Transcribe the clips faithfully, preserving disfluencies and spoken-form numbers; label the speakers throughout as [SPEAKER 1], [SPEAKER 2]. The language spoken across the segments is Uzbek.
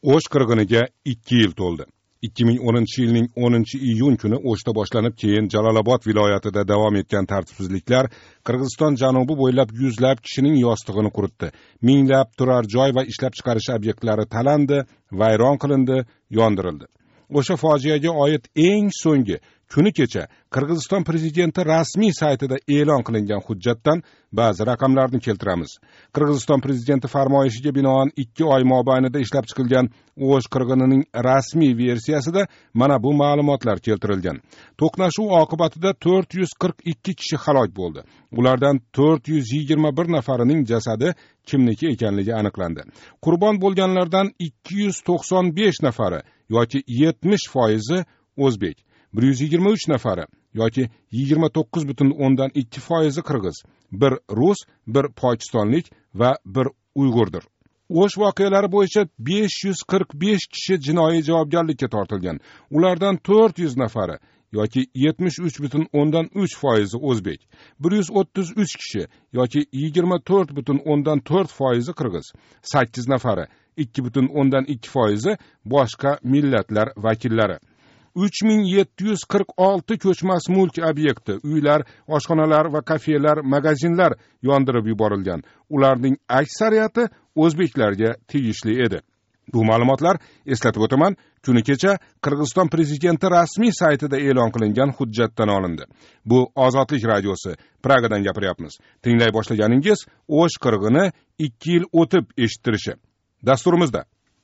[SPEAKER 1] O'sh qirg'iniga ikki yil to'ldi. ikki ming o'ninchi yilning o'ninchi iyun kuni O'shda boshlanib, keyin Jalolobod viloyatida davom etgan tartibsizliklar Qirg'iziston janubi bo'ylab yuzlab kishining yostig'ini quritdi. Minglab turar joy va ishlab chiqarish obyektlari talandi, vayron qilindi, yondirildi. O'sha fojiaga oid eng so'nggi kuni kecha Qirg'iziston prezidenti rasmiy saytida e'lon qilingan hujjatdan ba'zi raqamlarni keltiramiz. Qirg'iziston prezidenti farmoyishiga binoan ikki oy mobaynida ishlab chiqilgan O'sh qirg'inining rasmiy versiyasida mana bu ma'lumotlar keltirilgan. To'qnashuv oqibatida to'rt yuz qirq ikki kishi halok bo'ldi. Ulardan to'rt yuz yigirma bir nafarining jasadi kimniki ekanligi aniqlandi. Qurbon bo'lganlardan ikki yuz to'qson besh nafari yoki yetmish foizi o'zbek, bir yuz yigirma uch nafari yoki yigirma to'qqiz butun o'ndan ikki foizi qirg'iz, bir rus, bir pokistonlik va bir uyg'urdir. O'sh voqealari bo'yicha besh yuz qirq besh kishi jinoiy javobgarlikka tortilgan. Ulardan to'rt yuz nafari yoki yetmish uch butun o'ndan uch foizi o'zbek, bir yuz o'ttiz uch kishi yoki yigirma to'rt butun o'ndan to'rt foizi qirg'iz, sakkiz nafari ikki butun o'ndan ikki foizi boshqa millatlar vakillari. uch ming yetti yuz qirq olti ko'chmas mulk obyekti, uylar, oshxonalar va kafelar, magazinlar yondirib yuborilgan. Ularning aksariyati o'zbeklarga tegishli edi. Bu ma'lumotlar, eslatib o'taman, kuni kecha Qirg'iziston prezidenti rasmiy saytida e'lon qilingan hujjatdan olindi. Bu Ozodlik radiosi, Pragadan gapiryapmiz. Tinglay boshlaganingiz O'sh qirg'ini ikki yil o'tib eshittirishi. Dasturimizda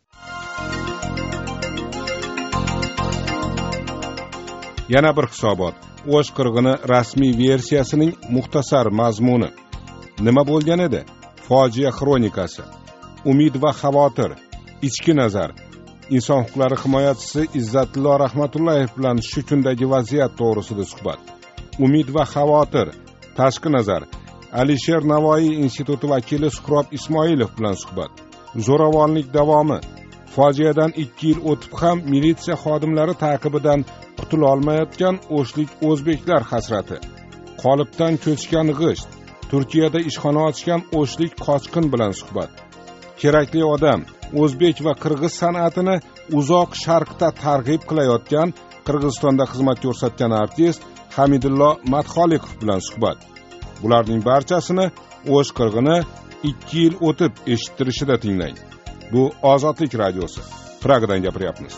[SPEAKER 1] yana bir hisobot. O'sh qirg'ini rasmiy versiyasining muxtasar mazmuni. Nima bo'lgan edi? Fojia xronikasi. Umid va xavotir. Ichki nazar. Inson huquqlari himoyachisi Izzatullo Rahmatullayev bilan shu kundagi vaziyat to'g'risida suhbat. Umid va xavotir. Tashqi nazar. Alisher Navoiy instituti vakili Suhrob Ismoilov bilan suhbat. Zo'ravonlik davomi. Fojiadan ikki yil o'tib ham militsiya xodimlari taqibidan qutula olmayotgan o'shlik o'zbeklar hasrati. Qolipdan ko'chgan g'isht. Turkiyada ishxona ochgan o'shlik qochqin bilan suhbat. Kerakli odam. O'zbek va qirg'iz san'atini uzoq sharqda targ'ib qilayotgan, Qirg'izistonda xizmat ko'rsatgan artist Hamidullo Madxoliqov bilan suhbat. Bularning barchasini O'sh qirg'ini ikki yil o'tib eshittirishida tinglang. Bu Ozodlik radiosi. Pragadan gapiryapmiz.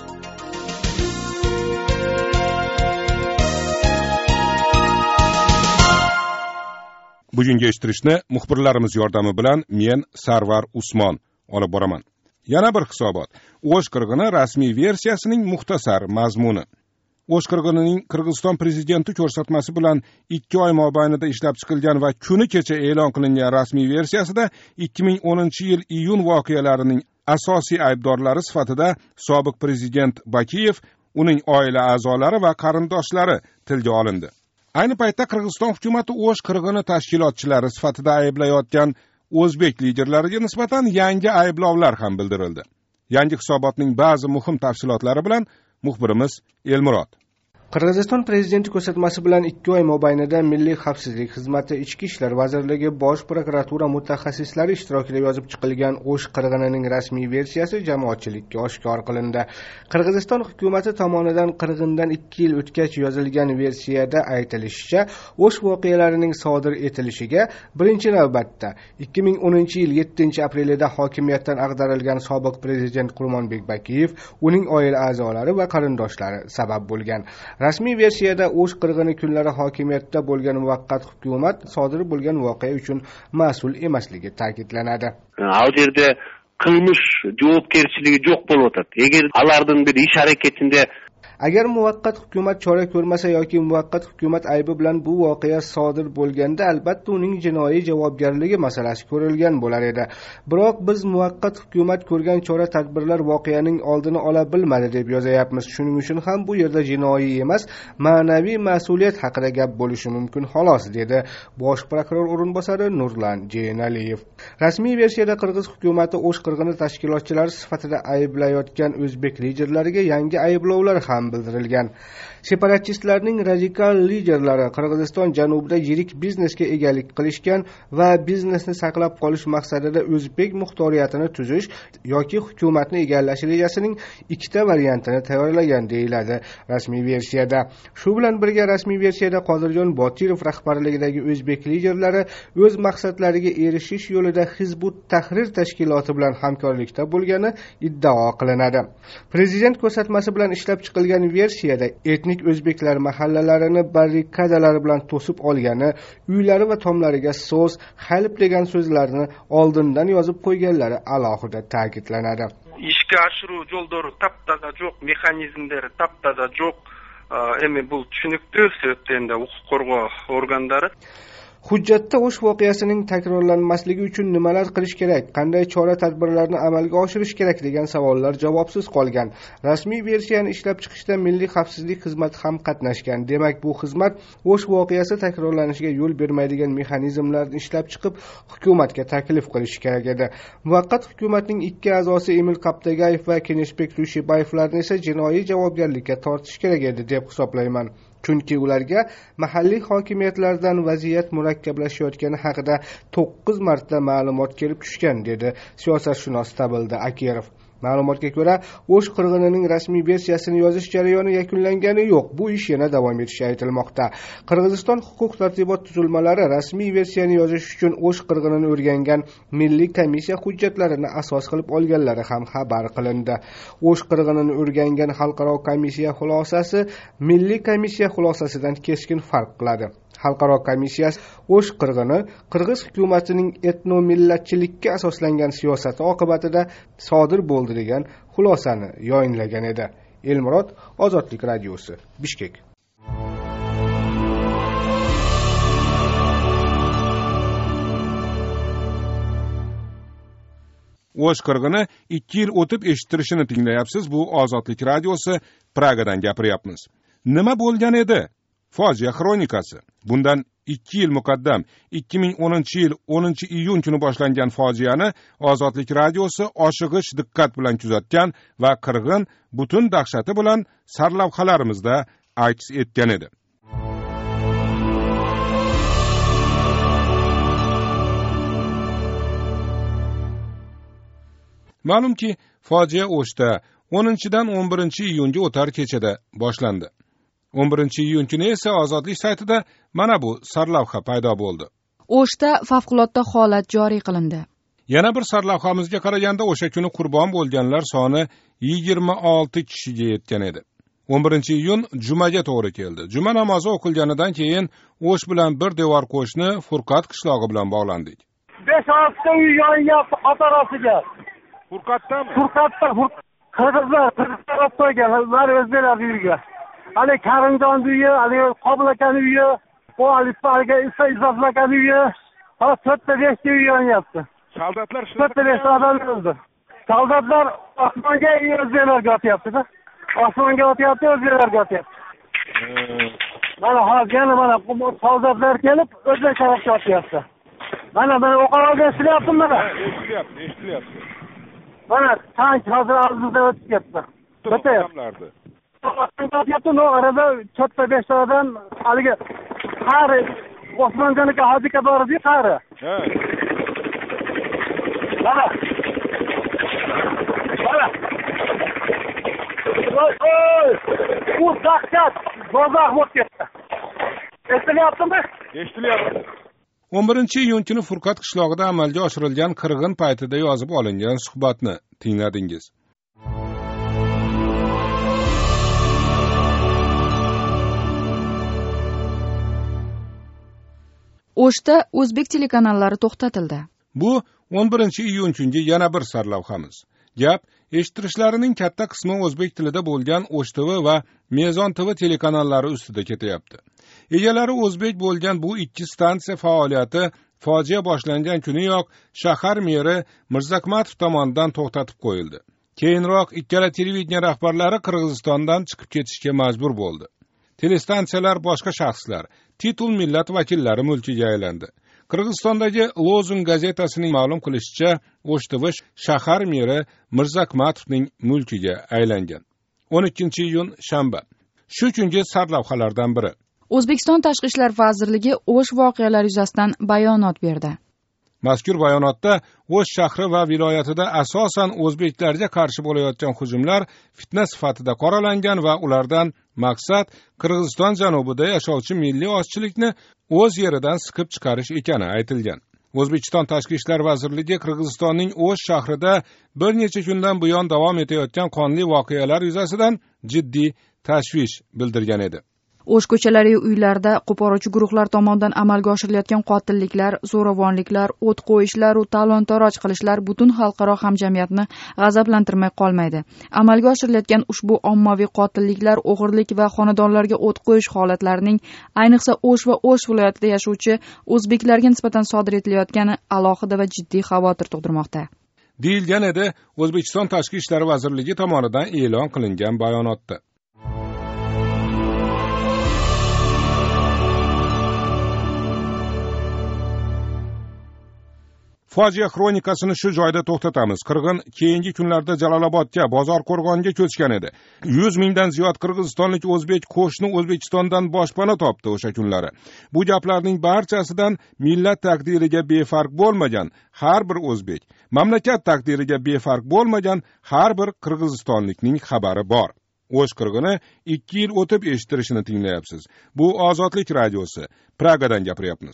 [SPEAKER 1] Bugungi eshittirishni muxbirlarimiz yordami bilan men Sarvar Usmon olib boraman. Yana bir hisobot. O'sh qirg'ini rasmiy versiyasining muxtasar mazmuni. O'sh qirg'inining Qirg'iziston prezidenti ko'rsatmasi bilan ikki oy mobaynida ishlab chiqilgan va kuni kecha e'lon qilingan rasmiy versiyasida ikki ming o'ninchi yil iyun voqealarining asosiy aybdorlari sifatida sobiq prezident Bakiyev, uning oila a'zolari va qarindoshlari tilga olindi. Ayni paytda Qirg'iziston hukumatı O'sh qirg'ini tashkilotchilari sifatida ayblayotgan o'zbek liderlariga nisbatan yangi ayblovlar ham bildirildi. Yangi hisobotning ba'zi muhim tafsilotlari bilan muxbirimiz Elmurod.
[SPEAKER 2] Qirg'iziston prezidenti ko'rsatmasi bilan ikki oy mobaynida Milliy xavfsizlik xizmati, Ichki ishlar vazirligi, Bosh prokuratura mutaxassislari ishtirokida yozib chiqilgan O'sh qirg'inining rasmiy versiyasi jamoatchilikka oshkor qilindi. Qirg'iziston hukumati tomonidan qirg'indan ikki yil o'tgach yozilgan versiyada aytilishicha, O'sh voqealarining sodir etilishiga birinchi navbatda ikki ming o'ninchi yil yettinchi aprelida hokimiyatdan ag'darilgan sobiq prezident Qurmonbek Bakiyev, uning oila a'zolari va qarindoshlari sabab bo'lgan. Rasmiy versiyada O'sh qirg'ini kunlari hokimiyatda bo'lgan muvaqqat hukumat sodir bo'lgan voqea uchun mas'ul emasligi ta'kidlanadi.
[SPEAKER 3] Al yerda qilmish javobgarchiligi yo'q bo'lib o'tadi. Agar alarning bir ish harakatida
[SPEAKER 2] Agar muvaqqat hukumat chora ko'rmasa yoki muvaqqat hukumat aybi bilan bu voqea sodir bo'lganda, albatta uning jinoiy javobgarligi masalasi ko'rilgan bo'lar edi. Biroq biz muvaqqat hukumat ko'rgan chora tadbirlar voqeaning oldini ola bilmadi deb yozayapmiz. Shuning uchun ham bu yerda jinoiy emas, ma'naviy mas'uliyat haqida gap bo'lishi mumkin xolos, dedi Bosh prokuror o'rinbosari Nurlan Jeynaliyev. Rasmiy versiyada Qirg'iz hukumati O'sh qirg'ini tashkilotchilari sifatida ayblayotgan o'zbek liderlariga yangi ayblovlar ham bildirilgan. Separatistlarning radikal liderlari Qirg'iziston janubida yirik biznesga egalik qilishgan va biznesni saqlab qolish maqsadida o'zbek muxtoriyatini tuzish yoki hukumatni egallash rejasining ikkita variantini tayyorlagan deyiladi rasmiy versiyada. Shu bilan birga rasmiy versiyada Qodirjon Botirov rahbarligidagi o'zbek liderlari o'z maqsadlariga erishish yo'lida Hizbut Tahrir tashkiloti bilan hamkorlikda bo'lgani iddao qilinadi. Prezident ko'rsatmasi bilan ishlab chiqilgan versiyada etnik o'zbeklar mahallalarini barrikadalar bilan to'sib olgani, uylari va tomlariga so'z, halb degan so'zlarni oldindan yozib qo'yganlari alohida ta'kidlanadi.
[SPEAKER 4] Ishga ashiruv yo'llari taptaza yo'q, mexanizmlari taptaza yo'q. Endi bu tushunukli, sebepten huquq qo'rg'ov organlari
[SPEAKER 2] Hujjatda o'sh voqeasining takrorlanmasligi uchun nimalar qilish kerak, qanday chora-tadbirlarni amalga oshirish kerak degan savollar javobsiz qolgan. Rasmiy versiyani ishlab chiqishda Milliy xavfsizlik xizmati ham qatnashgan. Demak, bu xizmat o'sh voqeasi takrorlanishiga yo'l bermaydigan mexanizmlarni ishlab chiqib, hukumatga taklif qilish kerak edi. Muvaqqat hukumatning ikki a'zosi Emil Qaptagayev va Keneshbek Tushebayevlarni esa jinoiy javobgarlikka tortish kerak edi deb hisoblayman. Chunki ularga mahalliy hokimiyatlardan vaziyat murakkablashayotgani haqida to'qqiz marta ma'lumot kelib tushgan, dedi siyosatshunos Tabilda Akirov. Ma'lumotga ko'ra, o'sh qirg'inining rasmiy versiyasini yozish jarayoni yakunlangani yo'q. Bu ish yana davom etishi aytilmoqda. Qirg'iziston huquq-tartibot tuzilmalari rasmiy versiyani yozish uchun o'sh qirg'inini o'rgangan milliy komissiya hujjatlarini asos qilib olganlari ham xabar qilindi. O'sh qirg'inini o'rgangan xalqaro komissiya xulosasi milliy komissiya xulosasidan keskin farq qiladi. Xalqaro komissiyasi o'sh qirg'ini Qirg'iz hukumatining etnomillatchilikka asoslangan siyosati oqibatida sodir bo'ldi degan xulosani yoyinlagan edi. Elmurod, Ozodlik radiosi, Bishkek.
[SPEAKER 1] O'sh qirg'ini ikki yil o'tib eshittirishini tinglayapsiz. Bu Ozodlik radiosi, Pragadan gapiryapmiz. Nima bo'lgan edi? Fojia xronikasi. Bundan ikki yil muqaddam ikki ming o'ninchi yil o'ninchi iyun kuni boshlangan fojiani Ozodlik radiosi oshig'ish diqqat bilan kuzatgan va qirg'in butun dahshati bilan sarlavhalarimizda aks etgan edi. Ma'lumki, fojia O'shda o'ninchidan o'n birinchi iyunga o'tar kechada boshlandi. o'n birinchi iyun kuni esa Ozodlik saytida mana bu sarlavha paydo bo'ldi.
[SPEAKER 5] O'shda favqulodda holat joriy qilindi.
[SPEAKER 1] Yana bir sarlavhamizga qaraganda o'sha kuni qurbon bo'lganlar soni yigirma olti kishiga yetgan edi. o'n birinchi iyun jumaga to'g'ri keldi. Juma namozi o'qilganidan keyin O'sh bilan bir devor qo'shni Furqat qishlog'i bilan bog'landik.
[SPEAKER 6] besh olti uy yonyapti qatorasiga.
[SPEAKER 1] Furqatdan?
[SPEAKER 6] Furqatdan qirg'izlar qirg'izlar qo'ygan, ular o'zlari uyga. Ali Karimjon uyi, Ali Qobil aka uyi, o Ali Farga Isa Izof aka uyi, ha to'rtta beshta uy yonyapti.
[SPEAKER 1] Soldatlar shu
[SPEAKER 6] to'rtta beshta odam o'ldi. Soldatlar osmonga o'zlariga otyapti-da. Osmonga otyapti, o'zlariga otyapti. Mana hozir yana mana bu soldatlar kelib o'zlari tarafga otyapti. Mana mana o'qoqda ishlayapti mana.
[SPEAKER 1] Eshitilyapti, eshitilyapti.
[SPEAKER 6] Mana tank hozir oldimizda o'tib ketdi.
[SPEAKER 1] O'tyapti.
[SPEAKER 6] Otyapti, no arada to'rtta beshta odam haligi qari Osmonjonga hozirga bordi, qari.
[SPEAKER 1] Ha.
[SPEAKER 6] Mana. Mana. Oy, oy. Bu dahshat, bozor bo'lib ketdi. Eshitilyaptimi?
[SPEAKER 1] Eshitilyapti. o'n birinchi iyun kuni Furqat qishlog'ida amalga oshirilgan qirg'in paytida yozib olingan suhbatni tingladingiz.
[SPEAKER 5] O'shda o'zbek telekanallari to'xtatildi.
[SPEAKER 1] Bu o'n birinchi iyun kungi yana bir sarlavhamiz. Gap eshittirishlarining katta qismi o'zbek tilida bo'lgan O'sh T V va Mezon T V telekanallari ustida ketyapti. Egalari o'zbek bo'lgan bu ikki stansiya faoliyati fojia boshlangan kuniyoq shahar meri Mirzakmatov tomonidan to'xtatib qo'yildi. Keyinroq ikkala televideniya rahbarlari Qirg'izistondan chiqib ketishga majbur bo'ldi. Telestansiyalar boshqa shaxslar, titul millat vakillari mulkiga aylandi. Qirg'izistondagi Lozung gazetasining ma'lum qilishicha, O'sh T V shahar meri Mirzakmatovning mulkiga aylangan. o'n ikkinchi iyun shanba. shu kungi sarlavhalardan biri.
[SPEAKER 5] O'zbekiston Tashqi ishlar vazirligi O'sh voqealari yuzasidan bayonot berdi.
[SPEAKER 1] Mazkur bayonotda O'sh shahri va viloyatida asosan o'zbeklarga qarshi bo'layotgan hujumlar fitna sifatida qoralangan va ulardan maqsad Qirg'iziston janubida yashovchi milliy ozchilikni o'z yeridan siqib chiqarish ekani aytilgan. O'zbekiston Tashqi ishlar vazirligi Qirg'izistonning O'sh shahrida bir necha kundan buyon davom etayotgan qonli voqealar yuzasidan jiddiy tashvish bildirgan edi.
[SPEAKER 5] O'sh ko'chalari uylarda qo'poruvchi guruhlar tomonidan amalga oshirilayotgan qotilliklar, zo'ravonliklar, o't qo'yishlar va talon-taroj qilishlar butun xalqaro hamjamiyatni g'azablantirmay qolmaydi. Amalga oshirilayotgan ushbu ommaviy qotilliklar, o'g'irlik va xonadonlarga o't qo'yish holatlarining ayniqsa O'sh va O'sh viloyatida yashovchi o'zbeklarga nisbatan sodir etilayotgani alohida va jiddiy xavotir tug'dirmoqda.
[SPEAKER 1] Deyilgan edi O'zbekiston Tashqi ishlar vazirligi tomonidan e'lon qilingan bayonotda. Fojia xronikasini shu joyda to'xtatamiz. Qirg'in keyingi kunlarda Jalolobodga, Bozor Qo'rg'onga ko'chgan edi. yuz mingdan ziyod qirg'izistonlik o'zbek qo'shni O'zbekistondan boshpana topdi o'sha kunlari. Bu gaplarning barchasidan millat taqdiriga befarq bo'lmagan har bir o'zbek, mamlakat taqdiriga befarq bo'lmagan har bir qirg'izistonlikning xabari bor. O'sh qirg'ini ikki yil o'tib eshittirishini tinglayapsiz. Bu Ozodlik radiosi. Pragadan gapiryapmiz.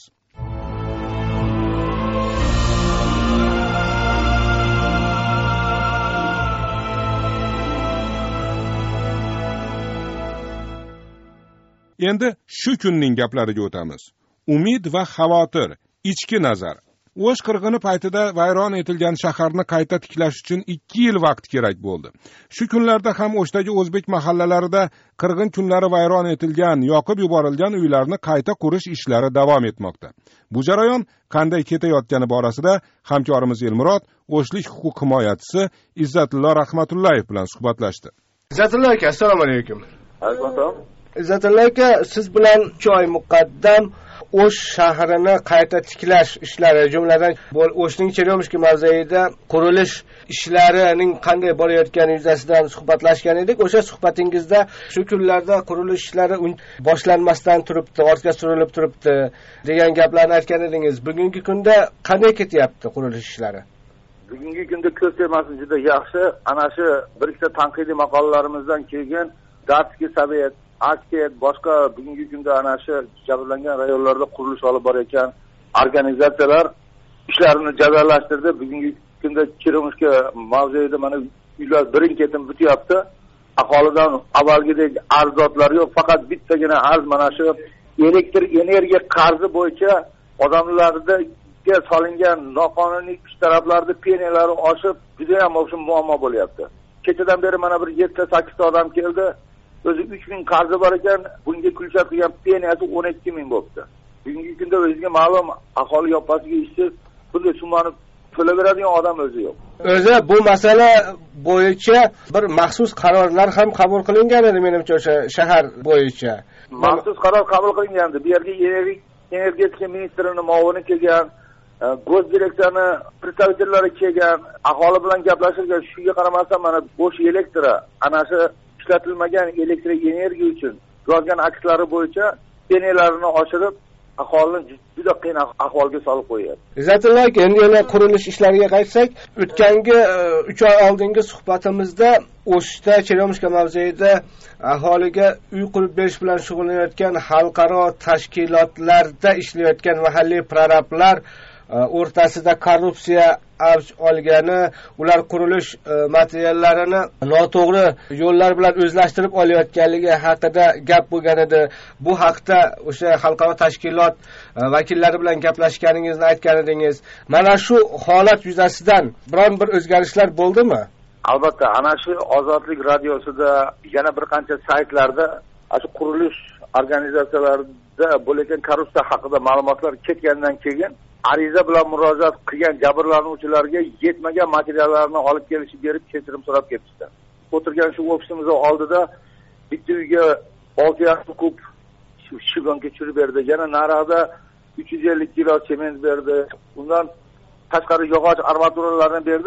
[SPEAKER 1] Endi shu kunning gaplariga o'tamiz. Umid va xavotir, ichki nazar. O'sh qirg'ini paytida vayron etilgan shaharni qayta tiklash uchun ikki yil vaqt kerak bo'ldi. Shu kunlarda ham O'shdagi o'zbek mahallalarida qirg'in kunlari vayron etilgan, yoqib yuborilgan uylarni qayta qurish ishlari davom etmoqda. Bu jarayon qanday ketayotgani borasida hamkorimiz Elmurod O'shlik huquq himoyachisi Izzatullo Rahmatullayev bilan suhbatlashdi.
[SPEAKER 2] Izzatullo aka, assalomu alaykum.
[SPEAKER 3] Alaykum.
[SPEAKER 2] Izzatullo aka, siz bilan uch oy muqaddam O'sh shahrini qayta tiklash ishlari, jumladan O'shning Cheremishki mavzeida qurilish ishlarining qanday borayotgani yuzasidan suhbatlashgan edik. O'sha suhbatingizda shu kunlarda qurilish ishlari boshlanmasdan turibdi, ortga surilib turibdi degan gaplarni aytgan edingiz. Bugungi kunda qanday ketyapti qurilish ishlari?
[SPEAKER 7] Bugungi kunda ko'z tegmasi juda yaxshi. Ana shu bir ikkita tanqidiy maqolalarimizdan keyin Dartskiy Sovet Aksiyat boshqa bugungi kunda ana shu jabrlangan rayonlarda qurilish olib borayotgan organizatsiyalar ishlarini jadallashtirdi. Bugungi kunda Cheremishki mavzeida mana uylar birin-ketin bityapti. Aholidan avvalgidek arzotlar yo'q, faqat bittagina arz mana shu elektr energiya qarzi bo'yicha odamlarda solingan noqonuniy ish taraflarida peniyalari oshib, juda ham o'sha muammo bo'lyapti. Kechadan beri mana bir yetti sakkiz ta odam keldi. O'zi uch ming qarzi bor ekan, bunga kulchat qilgan peniyasi o'n ikki ming bo'libdi. Bugungi kunda o'ziga ma'lum aholi yoppasiga ishsiz, bunday summani to'laveradigan odam o'zi yo'q.
[SPEAKER 2] O'zi bu masala bo'yicha bir maxsus qarorlar ham qabul qilingan edi menimcha o'sha shahar bo'yicha.
[SPEAKER 7] Maxsus qaror qabul qilingandi. Bu yerga energetika ministrining muavini kelgan, go'z direksiyani представительlari kelgan, aholi bilan gaplashilgan. Shunga qaramasdan mana bo'sh elektr, ana shu ishlatilmagan elektr energiya uchun yozgan akslari bo'yicha peniyalarini oshirib, aholini juda qiyin ahvolga solib qo'yadi.
[SPEAKER 2] Izzatullo aka, endi yana qurilish ishlariga qaytsak, o'tgangi uch oy oldingi suhbatimizda O'shda Cheremishki mavzeida aholiga uy qurib berish bilan shug'ullanayotgan xalqaro tashkilotlarda ishlayotgan mahalliy prorablar o'rtasida korrupsiya avj olgani, ular qurilish materiallarini noto'g'ri yo'llar bilan o'zlashtirib olayotganligi haqida gap bo'lgan edi. Bu haqda o'sha xalqaro tashkilot vakillari bilan gaplashganingizni aytgan edingiz. Mana shu holat yuzasidan biron bir o'zgarishlar bo'ldimi?
[SPEAKER 7] Albatta, ana shu Ozodlik radiosida yana bir qancha saytlarda shu qurilish organizatsiyalarida bo'layotgan korrupsiya haqida ma'lumotlar ketgandan keyin ariza bilan murojaat qilgan jabrlanuvchilarga yetmagan materiallarni olib kelishib berib kechirim so'rab ketishdi. O'tirgan shu ofisimiz oldida bitta uyga olti yarim kub shigonka tushirib berdi. Yana narada uch yuz ellik kilo sement berdi. Undan tashqari yog'och armaturalarni berdi.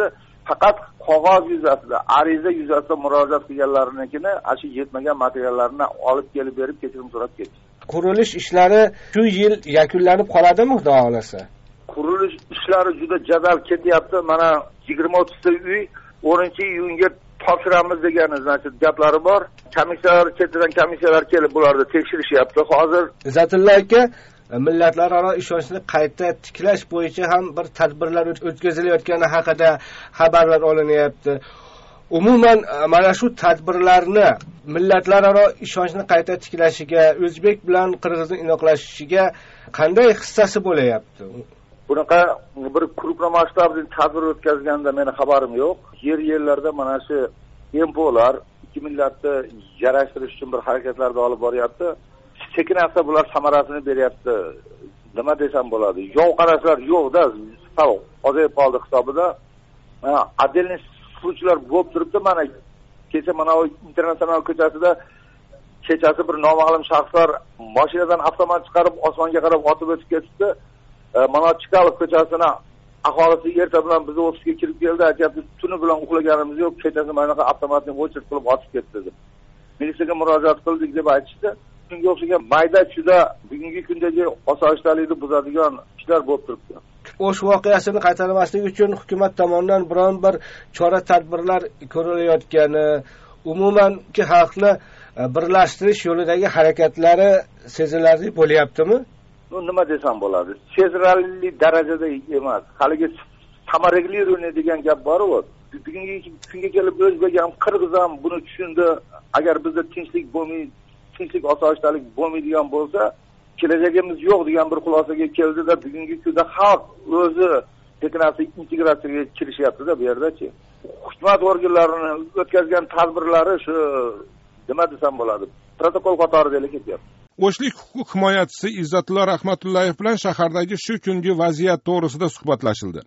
[SPEAKER 7] faqat qog'oz yuzasida, ariza yuzasida murojaat qilganlarnikini, shu yetmagan materiallarni olib kelib berib kechirim so'rab ketdi.
[SPEAKER 2] Qurilish ishlari shu yil yakunlanib qoladimi, xudo xolasa?
[SPEAKER 7] Qurilish ishlari juda jadal ketyapti. Mana yigirma o'ttizta uy o'ninchi iyunga topshiramiz degan значит gaplari bor. Komissiyalar ketidan komissiyalar kelib bularni tekshirishyapti. Hozir
[SPEAKER 2] Izzatilla aka, millatlararo ishonchni qayta tiklash bo'yicha ham bir tadbirlar o'tkazilayotgani haqida xabarlar olinyapti. Umuman mana shu tadbirlarni millatlararo ishonchni qayta tiklashiga, o'zbek bilan qirg'izning inoqlashishiga qanday hissasi bo'layapti?
[SPEAKER 7] Bunaqa bir krupna masshtabli tadbir o'tkazganda meni xabarim yo'q. Yer-yerlarda mana shu M P O'lar ikki millatni yarashtirish uchun bir harakatlarda olib boryapti. Sekin asta bular samarasini beryapti. Nima desam bo'ladi? Yov qarashlar yo'q-da, savob ozayib qoldi hisobida. Mana отдельный случайлар bo'lib turibdi. Mana kecha mana o internasional ko'chasida kechasi bir noma'lum shaxslar mashinadan avtomat chiqarib osmonga qarab otib o'tib ketdi. Mana Chikalov ko'chasini aholisi erta bilan bizning ofisga kirib keldi, aytibdi, tuni bilan uxlaganimiz yo'q, kechasi mana shu avtomatni o'chirib qilib otib ketdi deb. Militsiyaga murojaat qildik deb aytishdi. Shunga o'xshagan mayda juda bugungi kundagi osoyishtalikni buzadigan ishlar bo'lib turibdi.
[SPEAKER 2] O'sh voqeasini qaytarmaslik uchun hukumat tomonidan biron bir chora-tadbirlar ko'rilayotgani, umumanki xalqni birlashtirish yo'lidagi harakatlari sezilarli bo'lyaptimi?
[SPEAKER 7] Nima desam bo'ladi? Sezilarli darajada emas. Haligi samaragli degan gap bor-ku. Bugungi kunga kelib o'zbek ham, qirg'iz ham buni tushundi. Agar bizda tinchlik bo'lmaydi, tinchlik osoyishtalik bo'lmaydigan bo'lsa, kelajagimiz yo'q degan bir xulosaga keldi-da, bugungi kunda xalq o'zi tekinasi integratsiyaga kirishyapti-da bu yerda-chi. Hukumat organlarining o'tkazgan tadbirlari shu nima desam bo'ladi? Protokol qatorida ketyapti.
[SPEAKER 1] O'shlik huquq himoyachisi Izzatilla Rahmatullayev bilan shahardagi shu kungi vaziyat to'g'risida suhbatlashildi.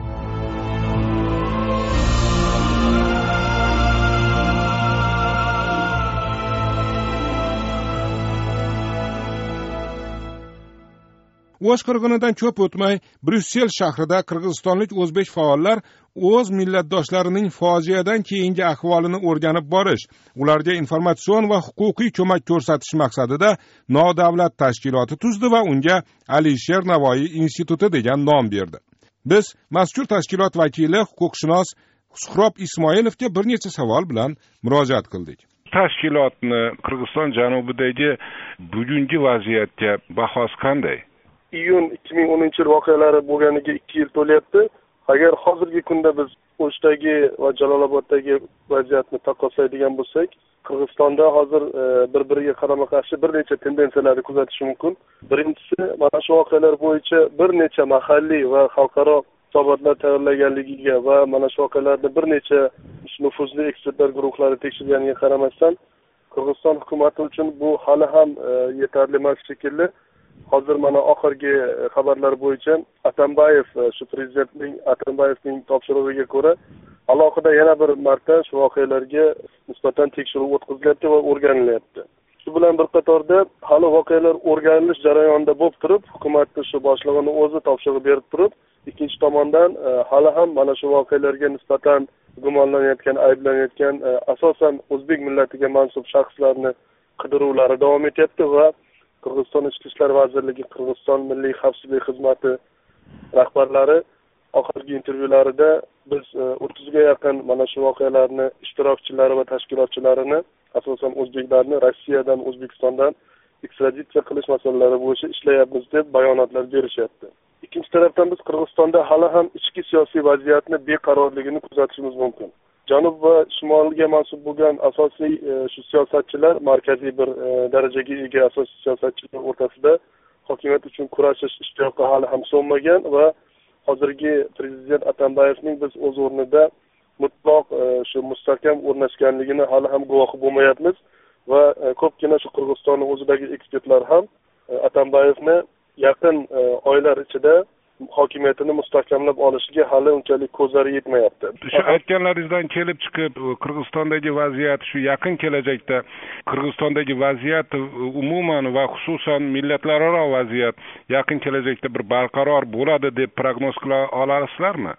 [SPEAKER 1] O'sh qirg'inidan ko'p o'tmay Bryussel shahrida qirg'izistonlik o'zbek faollar o'z millatdoshlarining fojiadan keyingi ahvolini o'rganib borish, ularga informatsion va huquqiy ko'mak ko'rsatish maqsadida nodavlat tashkiloti tuzdi va unga Alisher Navoiy instituti degan nom berdi. Biz mazkur tashkilot vakili huquqshunos Suhrob Ismoilovga bir necha savol bilan murojaat qildik. Tashkilotni Qirg'iziston janubidagi bugungi vaziyatga bahosi qanday?
[SPEAKER 8] iyun ikki ming o'ninchi yil voqealari bo'lganiga ikki yil to'lyapti. Agar hozirgi kunda biz O'shdagi va Jaloloboddagi vaziyatni taqqoslaydigan bo'lsak, Qirg'izistonda hozir bir-biriga qarama-qarshi bir necha tendensiyalarni kuzatish mumkin. Birinchisi, mana shu voqealar bo'yicha bir necha mahalliy va xalqaro hisobotlar tayyorlaganligiga va mana shu voqealarni bir necha nufuzli ekspertlar guruhlari tekshirganiga qaramasdan, Qirg'iziston hukumati uchun bu hali ham yetarli emas shekilli. Hozir mana oxirgi xabarlar bo'yicha Atambayev, shu prezidentning Atambayevning topshirig'iga ko'ra alohida yana bir marta shu voqealarga nisbatan tekshiruv o'tkazilyapti va o'rganilyapti. Shu bilan bir qatorda hali voqealar o'rganilish jarayonida bo'lib turib, hukumatning shu boshlig'ining o'zi topshiriq berib turib, ikkinchi tomondan hali ham mana shu voqealarga nisbatan gumonlanayotgan, ayblanayotgan asosan o'zbek millatiga mansub shaxslarni qidiruvlari davom etyapti va Qirg'iziston Ichki ishlar vazirligi, Qirg'iziston Milliy xavfsizlik xizmati rahbarlari oxirgi intervyularida biz o'ttizga yaqin mana shu voqealarni ishtirokchilari va tashkilotchilarini, asosan o'zbeklarni Rossiyadan, O'zbekistondan ekstraditsiya qilish masalalari bo'yicha ishlayapmiz deb bayonotlar berishyapti. Ikkinchi tarafdan biz Qirg'izistonda hali ham ichki siyosiy vaziyatni beqarorligini kuzatishimiz mumkin. Janub va shimolga mansub bo'lgan asosiy shu siyosatchilar, markaziy bir darajaga ega asosiy siyosatchilar o'rtasida hokimiyat uchun kurashish ishtiyoqi hali ham so'nmagan va hozirgi prezident Atambayevning biz o'z o'rnida mutlaq shu mustahkam o'rnashganligini hali ham guvohi bo'lmayapmiz va ko'pgina shu Qirg'izistonning o'zidagi ekspertlar ham Atambayevni yaqin oylar ichida hokimiyatini mustahkamlab olishiga hali unchalik ko'zlari yetmayapti.
[SPEAKER 1] Shu aytganlaringizdan kelib chiqib, Qirg'izistondagi vaziyat shu yaqin kelajakda Qirg'izistondagi vaziyat umuman va xususan millatlararo vaziyat yaqin kelajakda bir barqaror bo'ladi deb prognoz qila olasizlarmi?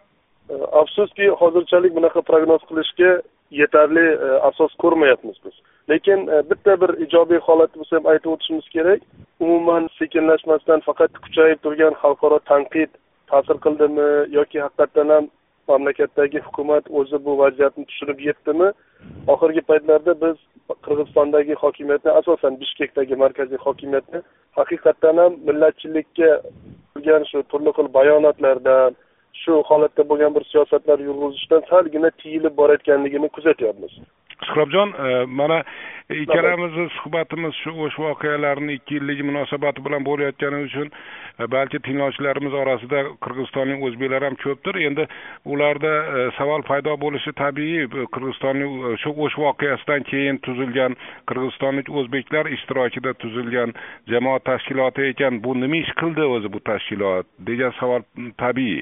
[SPEAKER 8] afsuski hozirchalik bunaqa prognoz qilishga yetarli asos ko'rmayapmiz biz. Lekin bitta bir ijobiy holat bo'lsa ham aytib o'tishimiz kerak. Umuman sekinlashmasdan faqat kuchayib turgan xalqaro tanqid ta'sir qildimi yoki haqiqatan ham mamlakatdagi hukumat o'zi bu vaziyatni tushunib yetdimi? Oxirgi paytlarda biz Qirg'izistondagi hokimiyatni, asosan Bishkekdagi markaziy hokimiyatni haqiqatan ham millatchilikka bo'lgan shu turli xil bayonotlardan, shu holatda bo'lgan bir siyosatlar yurg'izishdan salgina tiyilib borayotganligini kuzatyapmiz.
[SPEAKER 1] Suhrobjon, mana ikkalamizni suhbatimiz shu o'sha voqealarning ikki yilligi munosabati bilan bo'layotgani uchun balki tinglovchilarimiz orasida Qirg'izistonning o'zbeklari ham ko'pdir. Endi ularda savol paydo bo'lishi tabiiy. Qirg'izistonning shu o'sha voqeasidan keyin tuzilgan qirg'izistonlik o'zbeklar ishtirokida tuzilgan jamoat tashkiloti ekan, bu nima ish qildi o'zi bu tashkilot degan savol tabiiy.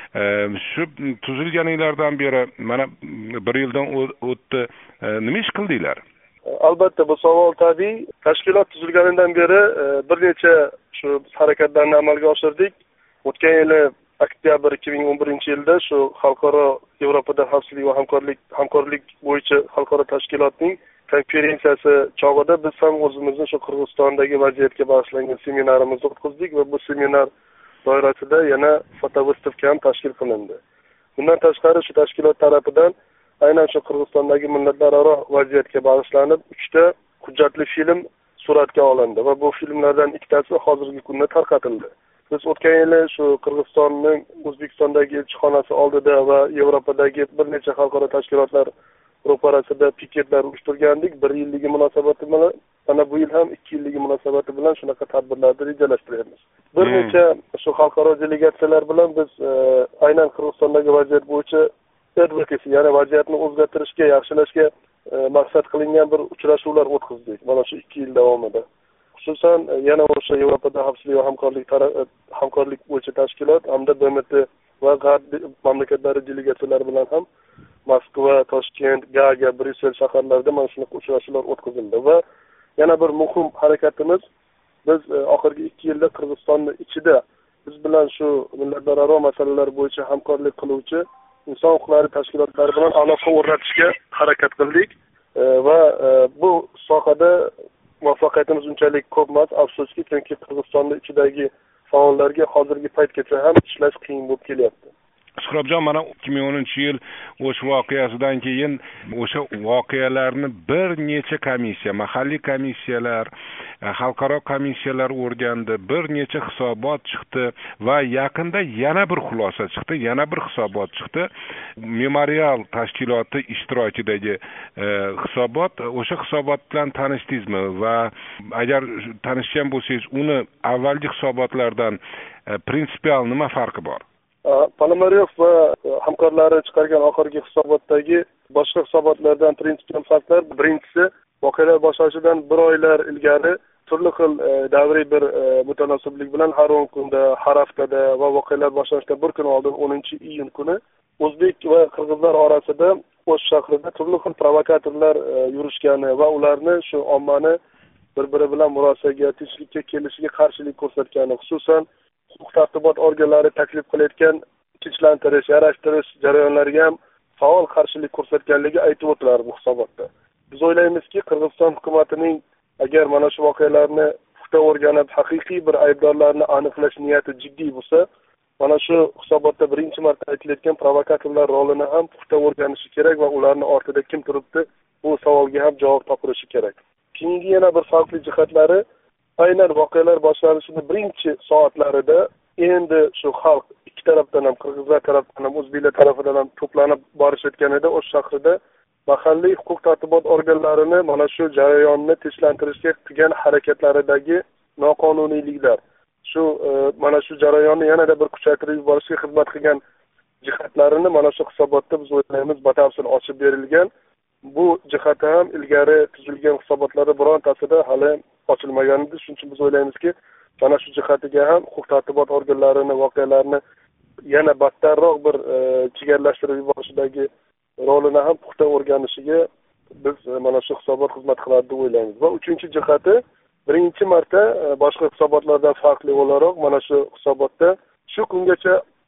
[SPEAKER 1] Shu tuzilganinglardan beri mana bir yildan o'tdi. Nima ish qildinglar?
[SPEAKER 8] Albatta bu savol tabiiy. Tashkilot tuzilganidan beri bir necha shu harakatlarni amalga oshirdik. O'tgan yili oktyabr ikki ming o'n birinchi yilda shu xalqaro Yevropada xavfsizlik va hamkorlik hamkorlik bo'yicha xalqaro tashkilotning konferensiyasi chog'ida biz ham o'zimizni shu Qirg'izistondagi vaziyatga bag'ishlangan seminarimizni o'tkazdik va bu seminar doirasida yana fotovystavka ham tashkil qilindi. Bundan tashqari shu tashkilot tarafidan aynan shu Qirg'izistondagi millatlararo vaziyatga bag'ishlanib uchta hujjatli film suratga olindi va bu filmlardan ikkitasi hozirgi kunda tarqatildi. Biz o'tgan yili shu Qirg'izistonning O'zbekistondagi elchixonasi oldida va Yevropadagi bir necha xalqaro tashkilotlar ro'parasida piketlar uyushtirgandik. Bir yilligi munosabati bilan mana bu yil ham ikki yilligi munosabati bilan shunaqa tadbirlarni rejalashtiryapmiz. Bir necha shu xalqaro delegatsiyalar bilan biz aynan Qirg'izistondagi vaziyat bo'yicha advocacy, ya'ni vaziyatni o'zgartirishga, yaxshilashga maqsad qilingan bir uchrashuvlar o'tkazdik mana shu ikki yil davomida. Xususan yana o'sha Yevropada xavfsizlik va hamkorlik hamkorlik bo'yicha tashkilot hamda B M T va G'arb mamlakatlari delegatsiyalari bilan ham Moskva, Toshkent, Gaga, Bryussel shaharlarida mana shunaqa uchrashuvlar o'tkazildi va yana bir muhim harakatimiz biz oxirgi ikki yilda Qirg'izistonning ichida biz bilan shu millatlararo masalalar bo'yicha hamkorlik qiluvchi inson huquqlari tashkilotlari bilan aloqa o'rnatishga harakat qildik va bu sohada muvaffaqiyatimiz unchalik ko'p emas, afsuski, chunki Qirg'izistonning ichidagi faollarga hozirgi paytgacha ham ishlash qiyin bo'lib kelyapti.
[SPEAKER 1] Suhrobjon, mana ikki ming o'ninchi yil o'sha voqeasidan keyin o'sha voqealarni bir necha komissiya, mahalliy komissiyalar, xalqaro komissiyalar o'rgandi, bir necha hisobot chiqdi va yaqinda yana bir xulosa chiqdi, yana bir hisobot chiqdi. Memorial tashkiloti ishtirokidagi hisobot, o'sha hisobot bilan tanishdingizmi va agar tanishgan bo'lsangiz, uni avvalgi hisobotlardan prinsipial nima farqi bor?
[SPEAKER 8] Polomarev va hamkorlari chiqargan oxirgi hisobotdagi boshqa hisobotlardan prinsipial farqlar: birinchisi, voqealar boshlashidan bir oylar ilgari turli xil davriy bir mutanosiblik bilan har o'n kunda, har haftada va voqealar boshlanishdan bir kun oldin o'ninchi iyun kuni o'zbek va qirg'izlar orasida O'sh shahrida turli xil provokatorlar yurishgani va ularni shu ommani bir-biri bilan murosaga, tinchlikka kelishiga qarshilik ko'rsatgani, xususan huquq tartibot organlari taklif qilayotgan tinchlantirish, yarashtirish jarayonlariga ham faol qarshilik ko'rsatganligi aytib o'tiladi bu hisobotda. Biz o'ylaymizki, Qirg'iziston hukumatining agar mana shu voqealarni puxta o'rganib, haqiqiy bir aybdorlarni aniqlash niyati jiddiy bo'lsa, mana shu hisobotda birinchi marta aytilayotgan provokatorlar rolini ham puxta o'rganishi kerak va ularning ortida kim turibdi, bu savolga ham javob topilishi kerak. Keyingi yana bir farqli jihatlari, aynan voqealar boshlanishining birinchi soatlarida endi shu xalq ikki tarafdan ham, qirg'izlar tarafdan ham, o'zbeklar tarafidan ham to'planib borishayotganida O'sh shahrida mahalliy huquq tartibot organlarini mana shu jarayonni tinchlantirishga qilgan harakatlaridagi noqonuniyliklar, shu mana shu jarayonni yanada bir kuchaytirib yuborishga xizmat qilgan jihatlarini mana shu hisobotda biz o'ylaymiz batafsil ochib berilgan. Bu jihati ham ilgari tuzilgan hisobotlarda birontasida hali ochilmagan edi. Shuning uchun biz o'ylaymizki, mana shu jihatiga ham huquq tartibot organlarini voqealarni yana battarroq bir chigarlashtirib yuborishidagi rolini ham puxta o'rganishiga biz mana shu hisobot xizmat qiladi deb o'ylaymiz. Va uchinchi jihati, birinchi marta boshqa hisobotlardan farqli o'laroq mana shu hisobotda shu kungacha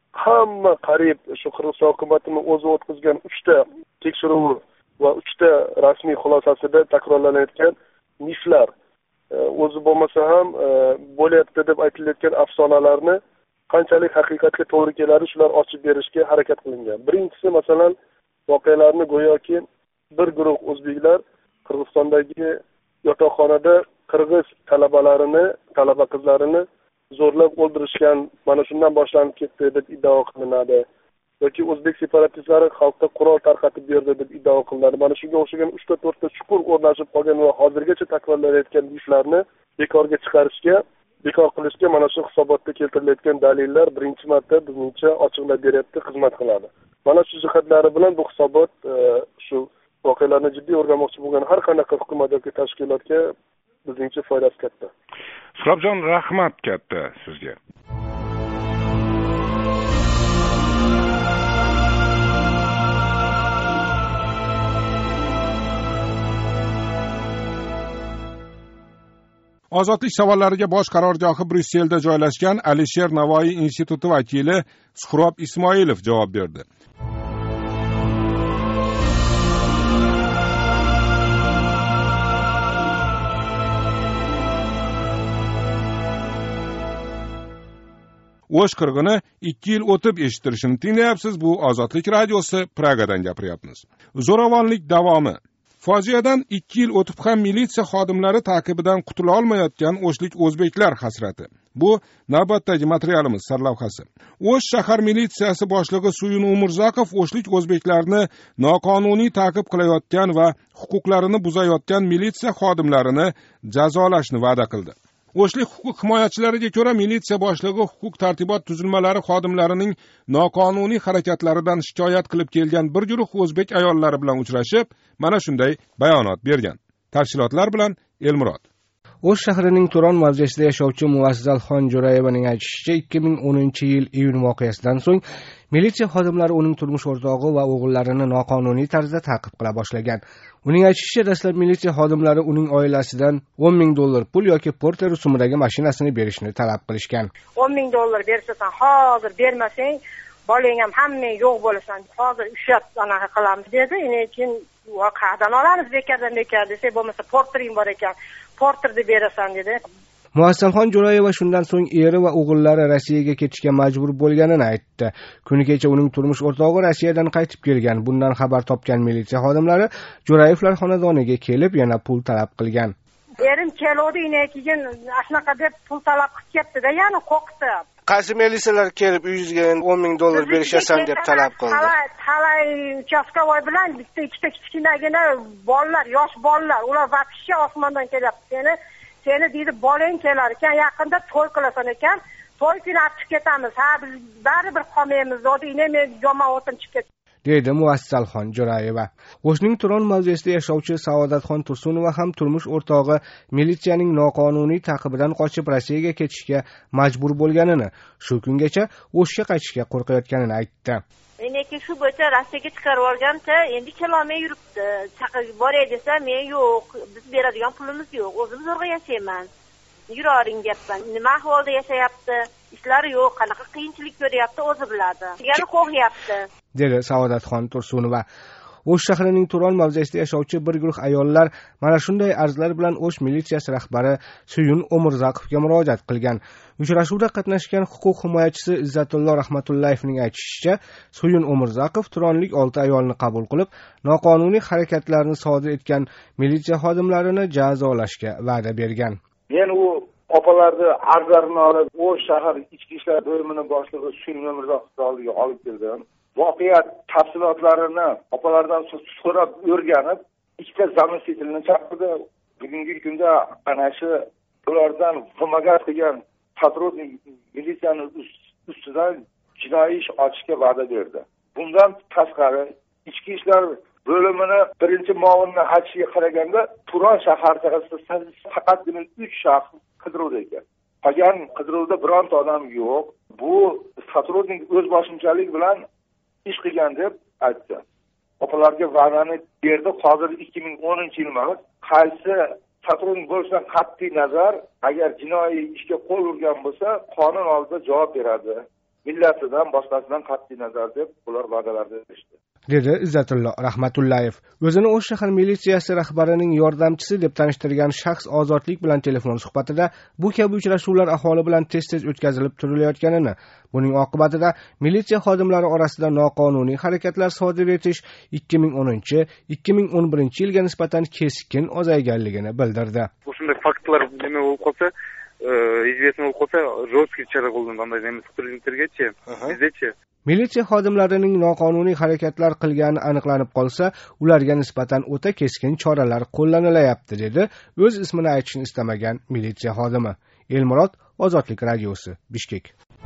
[SPEAKER 8] hamma qariyb shu Qirg'iziston hukumatining o'zi o'tkazgan uchta tekshiruv va uchta rasmiy xulosasida takrorlanayotgan miflar o'zi bo'lmasa ham bo'lyapti deb aytilayotgan afsonalarni qanchalik haqiqatga to'g'ri keladi shular ochib berishga harakat qilingan. Birinchisi masalan voqealarni go'yoki bir guruh o'zbeklar Qirg'izistondagi yotoqxonada qirg'iz talabalarini, talaba qizlarini zo'rlab o'ldirishgan, mana shundan boshlanib ketdi deb iddao qilinadi. Yoki o'zbek separatistlari xalqqa qurol tarqatib berdi deb iddao qilinadi. Mana shunga o'xshagan uchta to'rtta chuqur o'rnashib qolgan va hozirgacha takrorlanayotgan ishlarni bekorga chiqarishga, bekor qilishga mana shu hisobotda keltirilayotgan dalillar birinchi marta bizningcha ochiqlab beryapti, xizmat qiladi. Mana shu jihatlari bilan bu hisobot shu voqealarni jiddiy o'rganmoqchi bo'lgan har qanaqa hukumatdagi tashkilotga bizningcha foydasi katta.
[SPEAKER 1] Suhrobjon, rahmat katta sizga. Ozodlik savollariga bosh qarorgohi Bryusselda joylashgan Alisher Navoiy instituti vakili Suhrob Ismoilov javob berdi. O'sh qirg'ini ikki yil o'tib eshittirishini tinglayapsiz. Bu Ozodlik radiosi, Pragadan gapiryapmiz. Zo'ravonlik davomi. Fojiadan ikki yil o'tib ham militsiya xodimlari taqibidan qutula olmayotgan o'shlik o'zbeklar hasrati. Bu navbatdagi materialimiz sarlavhasi. O'sh shahar militsiyasi boshlig'i Suyun Umurzoqov o'shlik o'zbeklarni noqonuniy ta'qib qilayotgan va huquqlarini buzayotgan militsiya xodimlarini jazolashni va'da qildi. O'shlik huquq himoyachilariga ko'ra, militsiya boshlig'i huquq tartibot tuzilmalari xodimlarining noqonuniy harakatlaridan shikoyat qilib kelgan bir guruh o'zbek ayollari bilan uchrashib, mana shunday bayonot bergan. Tafsilotlar bilan Elmurod.
[SPEAKER 2] O'sh shahrining Turon mavzesida yashovchi Muvazzalxon Jo'rayevaning aytishicha, ikki ming o'ninchi yil iyun voqeasidan so'ng militsiya xodimlari uning turmush o'rtog'i va o'g'illarini noqonuniy tarzda ta'qib qila boshlagan. Uning aytishicha, dastlab militsiya xodimlari uning oilasidan o'n ming dollar pul yoki Porter rusumidagi mashinasini berishni talab qilishgan.
[SPEAKER 9] o'n ming dollar bersasan, hozir bermasang, bolang ham hammang yo'q bo'lasan. Hozir ushlab anaqa qilamiz dedi. Endi keyin qayerdan olamiz bekardan bekar desa, bo'lmasa Portering bor ekan, Porterni berasan dedi.
[SPEAKER 2] Muvazzalxon Jo'rayeva shundan so'ng eri va o'g'illari Rossiyaga ketishga majbur bo'lganini aytdi. Kuni kecha uning turmush o'rtog'i Rossiyadan qaytib kelgan. Bundan xabar topgan militsiya xodimlari Jo'rayevlar xonadoniga kelib yana pul talab qilgan.
[SPEAKER 9] Erim kelodi, ine keyin shunaqa deb pul talab qilyapti-da, yana qo'qdi.
[SPEAKER 2] Qaysi militsiyalar kelib uyingizga o'n ming dollar berishasan deb talab qildi?
[SPEAKER 9] Talay uchastkovoy bilan bitta ikkita kichkinagina bolalar, yosh bolalar, ular vaqtcha osmondan kelyapti. Seni seni deydi, bolang kelar ekan, yaqinda to'y qilasan ekan, to'y kuni chiqib ketamiz. Ha, biz baribir qolmaymiz, dedi. Ine men yomon o'tin chiqib ketdim,
[SPEAKER 2] deydi Muvazzalxon Jo'rayeva. O'shning Turon mavzesida yashovchi Saodatxon Tursunova ham turmush o'rtog'i militsiyaning noqonuniy taqibidan qochib Rossiyaga ketishga majbur bo'lganini, shu kungacha O'shga qaytishga qo'rqayotganini aytdi.
[SPEAKER 10] Meniki shu bo'yicha Rossiyaga chiqarib olganda, endi kelolmay yuribdi. Chaqirib boray desa, men yo'q, biz beradigan pulimiz yo'q, o'zim zo'rg'a yashayman. Yuroring deyapman. Nima ahvolda yashayapti? Ishlari yo'q, qanaqa qiyinchilik ko'ryapti, o'zi biladi. Yana qo'rqyapti,
[SPEAKER 2] dedi Saodatxon Tursunova. O'sh shahrining Turon mavzesida yashovchi bir guruh ayollar mana shunday arzlar bilan O'sh militsiyasi rahbari Suyun Umurzoqovga murojaat qilgan. Uchrashuvda qatnashgan huquq himoyachisi Izzatullo Rahmatullayevning aytishicha, Suyun Umurzoqov turonlik olti ayolni qabul qilib, noqonuniy harakatlarni sodir etgan militsiya xodimlarini jazolashga va'da bergan.
[SPEAKER 7] Men u opalarni arzlarini olib, O'sh shahar ichki ishlar bo'limining boshlig'i Suyun Umurzoqovning oldiga olib keldim. Voqea tafsilotlarini opalardan so'rab o'rganib, ikkita zamestителni chaqirdi. Bugungi kunda ana shu ulardan vimogat qilgan сотрудник militsiyani ustidan jinoiy ish ochishga va'da berdi. Bundan tashqari ichki ishlar bo'limini birinchi muavini aytishiga qaraganda, Turon shaharida faqatgina uch shaxs qidiruvda ekan. Qolgan qidiruvda bironta odam yo'q. Bu сотрудник o'z boshimchalik bilan ish qilgan deb aytdi. Opalarga va'dani berdi. Hozir ikki ming o'ninchi yil emas, qaysi sotrudnik bo'lishidan qat'iy nazar, agar jinoiy ishga qo'l urgan bo'lsa, qonun oldida javob beradi. millatidan boshqasidan qat'iy nazar deb ular va'dalar berishdi,
[SPEAKER 2] dedi Izzatullo Rahmatullayev. O'zini O'sh shahar militsiyasi rahbarining yordamchisi deb tanishtirgan shaxs Ozodlik bilan telefon suhbatida bu kabi uchrashuvlar aholi bilan tez-tez o'tkazilib turilayotganini, buning oqibatida militsiya xodimlari orasida noqonuniy harakatlar sodir etish ikki ming o'ninchi ikki ming o'n birinchi yilga nisbatan keskin ozayganligini bildirdi.
[SPEAKER 11] O'shunday faktlar nima bo'lib qolsa, известно bo'lib qolsa, жесткий chora qo'llanadi. Qanday deymiz, prezidentlargacha, bizgacha.
[SPEAKER 2] Militsiya xodimlarining noqonuniy harakatlar qilgani aniqlanib qolsa, ularga nisbatan o'ta keskin choralar qo'llanilayapti, dedi o'z ismini aytishni istamagan militsiya xodimi. Elmurod, Ozodlik radiosi, Bishkek.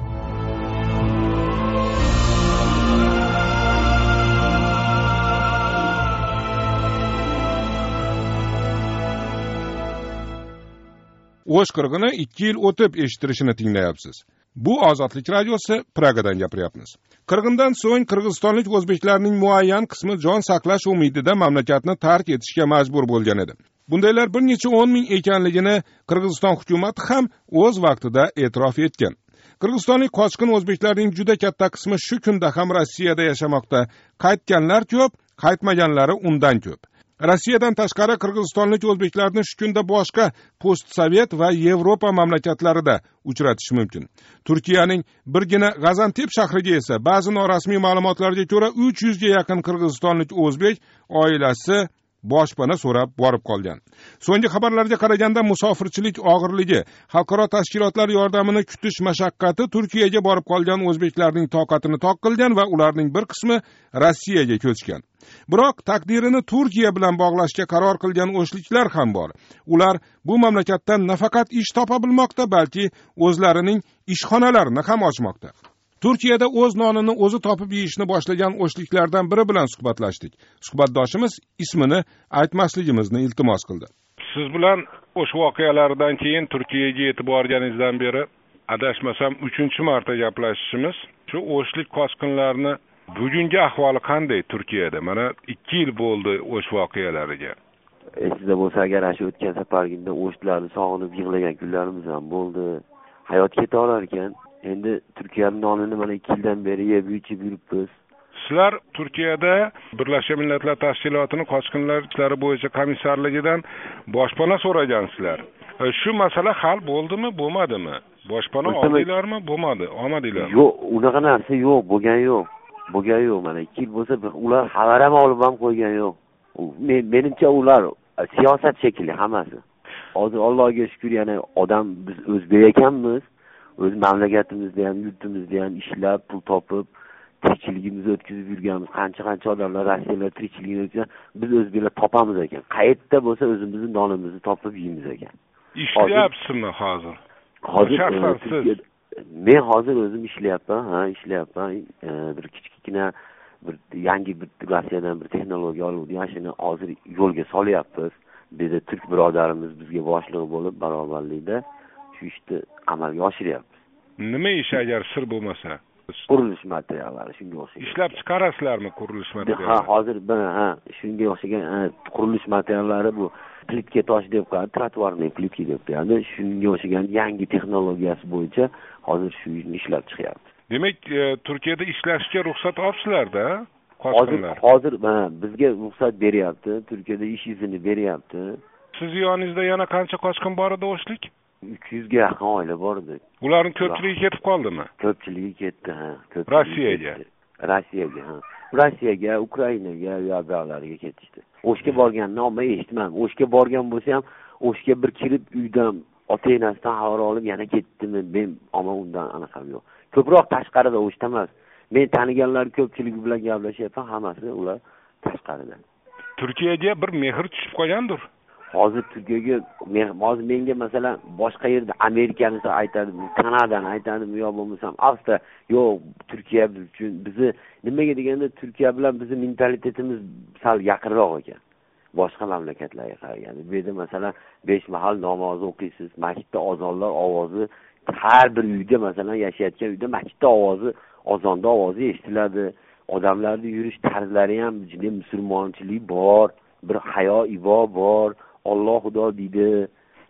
[SPEAKER 1] O'sh qirg'ini ikki yil o'tib eshittirishini tinglayapsiz. Bu Ozodlik radiosi, Pragadan gapiryapmiz. Qirg'indan so'ng qirg'izistonlik o'zbeklarning muayyan qismi jon saqlash umidida mamlakatni tark etishga majbur bo'lgan edi. Bundaylar bir necha o'n ming ekanligini Qirg'iziston hukumati ham o'z vaqtida e'tirof etgan. Qirg'izistonlik qochqin o'zbeklarning juda katta qismi shu kunda ham Rossiyada yashamoqda. Qaytganlar ko'p, qaytmaganlari undan ko'p. Rossiyadan tashqari qirg'izistonlik o'zbeklarni shu kunda boshqa postsovet va Yevropa mamlakatlarida uchratish mumkin. Turkiyaning birgina G'azantep shahriga esa ba'zi norasmiy ma'lumotlarga ko'ra uch yuzga yaqin qirg'izistonlik o'zbek oilasi boshpana so'rab borib qolgan. So'nggi xabarlarga qaraganda musofirchilik og'irligi, xalqaro tashkilotlar yordamini kutish mashaqqati Turkiyaga borib qolgan o'zbeklarning toqatini toq qilgan va ularning bir qismi Rossiyaga ko'chgan. Biroq taqdirini Turkiya bilan bog'lashga qaror qilgan o'shliklar ham bor. Ular bu mamlakatdan nafaqat ish topa bilmoqda, balki o'zlarining ishxonalarini ham ochmoqda. Turkiyada o'z nonini o'zi topib yeyishni boshlagan o'shliklardan biri bilan suhbatlashdik. Suhbatdoshimiz ismini aytmasligimizni iltimos qildi. Siz bilan o'sh voqealardan keyin Turkiyaga yetib borganingizdan beri adashmasam uchinchi marta gaplashishimiz. Shu o'shlik qochqinlarni bugungi ahvoli qanday Turkiyada? Mana ikki yil bo'ldi o'sh voqealariga.
[SPEAKER 12] Esingizda bo'lsa agar shu o'tgan safargida o'shlarni sog'inib yig'lagan kunlarimiz ham bo'ldi. Hayot ketaverar ekan. Endi Turkiyaning nonini mana ikki yildan beri yeb ichib yuribmiz.
[SPEAKER 1] Sizlar Turkiyada Birlashgan Millatlar Tashkilotining qochqinlar ishlari bo'yicha komissarligidan boshpana so'ragansizlar. Shu masala hal bo'ldimi, bo'lmadimi? Boshpana oldinglarmi, bo'lmadi, olmadinglarmi?
[SPEAKER 12] Yo'q, unaqa narsa yo'q, bo'lgan yo'q. Bo'lgan yo'q, mana ikki yil bo'lsa ular xabar ham olib ham qo'ygan yo'q. Men menimcha ular siyosat shekli hammasi. Hozir Allohga shukr, yana odam biz o'zbek ekanmiz. O'z mamlakatimizda ham, yurtimizda ham ishlab, pul topib, tirikchiligimizni o'tkazib yurganmiz. Qancha-qancha odamlar Rossiyalar tirikchiligini o'tkazgan, biz o'zbeklar topamiz ekan. Qayerda bo'lsa o'zimizning nonimizni topib yeymiz ekan.
[SPEAKER 1] Ishlayapsizmi hozir?
[SPEAKER 12] Hozir siz? Men hozir o'zim ishlayapman, ha, ishlayapman. Bir kichkina bir yangi bir Rossiyadan bir texnologiya olib, yashini hozir yo'lga solyapmiz. Bizda turk birodarimiz bizga boshliq bo'lib, barobarlikda shu ishni amalga oshiryapmiz.
[SPEAKER 1] Nima ish agar sir bo'lmasa?
[SPEAKER 12] Qurilish materiallari shunga o'xshagan.
[SPEAKER 1] Ishlab chiqarasizlarmi qurilish materiallari?
[SPEAKER 12] Ha, hozir buni, ha, shunga o'xshagan qurilish materiallari bu plitka tosh deb qo'yadi, trotuarniy plitka deb qo'yadi. Shunga o'xshagan yangi texnologiyasi bo'yicha hozir shu ishni ishlab chiqyapmiz.
[SPEAKER 1] Demak, Turkiyada ishlashga ruxsat olibsizlar-da?
[SPEAKER 12] Hozir hozir bizga ruxsat beryapti, Turkiyada ish izini beryapti.
[SPEAKER 1] Siz yoningizda yana qancha qochqin bor edi o'shlik?
[SPEAKER 12] uch yuzga yaqin oila bor edi.
[SPEAKER 1] Ularning ko'pchiligi ketib qoldimi?
[SPEAKER 12] Ko'pchiligi ketdi, ha.
[SPEAKER 1] Rossiyaga.
[SPEAKER 12] Rossiyaga, ha. Rossiyaga, Ukrainaga, yo'qlarga ketishdi. O'shga borganini omma eshitmadim. O'shga borgan bo'lsa ham, o'shga bir kirib uydan ota-onasidan xabar olib yana ketdimi? Men omma undan anaqam yo'q. Ko'proq tashqarida o'shda emas. Men taniganlar ko'pchiligi bilan gaplashyapman, hammasi ular tashqarida.
[SPEAKER 1] Turkiyaga bir mehr tushib qolgandir.
[SPEAKER 12] Hozir Turkiyaga, hozir menga masalan boshqa yerda Amerikani aytadi, Kanadani aytadi, yo bo'lmasam Avstriya, yo'q, Turkiya biz uchun bizni nimaga deganda Turkiya bilan bizning mentalitetimiz sal yaqinroq ekan. Boshqa mamlakatlarga qaraganda. Bu yerda masalan besh mahal namoz o'qiysiz, masjidda azonlar ovozi har bir uyda masalan yashayotgan uyda masjidda ovozi, azonda ovozi eshitiladi. Odamlarning yurish tarzlari ham juda musulmonchilik bor, bir hayo ibo bor. Alloh xudo deydi.